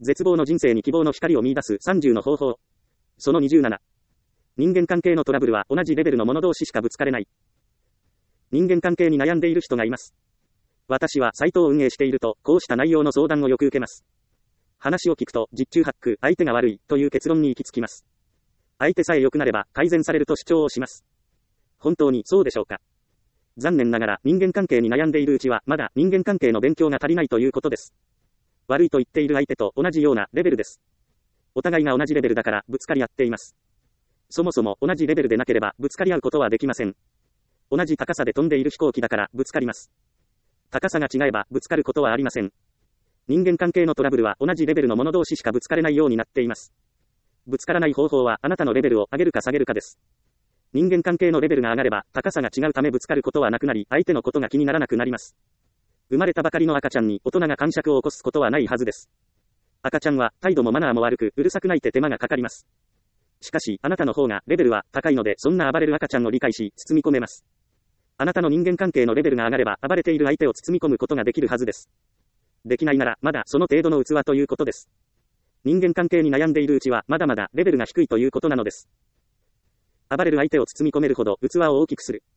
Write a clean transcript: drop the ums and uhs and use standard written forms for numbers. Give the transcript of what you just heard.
絶望の人生に希望の光を見出す30の方法。その27。人間関係のトラブルは同じレベルの者同士しかぶつかれない。人間関係に悩んでいる人がいます。私はサイトを運営していると、こうした内容の相談をよく受けます。話を聞くと、十中八九、相手が悪い、という結論に行き着きます。相手さえ良くなれば、改善されると主張をします。本当にそうでしょうか。残念ながら、人間関係に悩んでいるうちは、まだ人間関係の勉強が足りないということです。悪いと言っている相手と同じようなレベルです。お互いが同じレベルだから、ぶつかり合っています。そもそも同じレベルでなければ、ぶつかり合うことはできません。同じ高さで飛んでいる飛行機だから、ぶつかります。高さが違えば、ぶつかることはありません。人間関係のトラブルは同じレベルの者同士しかぶつかれないようになっています。ぶつからない方法はあなたのレベルを上げるか下げるかです。人間関係のレベルが上がれば高さが違うためぶつかることはなくなり、相手のことが気にならなくなります。生まれたばかりの赤ちゃんに大人が癇癪を起こすことはないはずです。赤ちゃんは態度もマナーも悪く、うるさく泣いて手間がかかります。しかし、あなたの方がレベルは高いので、そんな暴れる赤ちゃんを理解し、包み込めます。あなたの人間関係のレベルが上がれば、暴れている相手を包み込むことができるはずです。できないなら、まだその程度の器ということです。人間関係に悩んでいるうちは、まだまだレベルが低いということなのです。暴れる相手を包み込めるほど器を大きくする。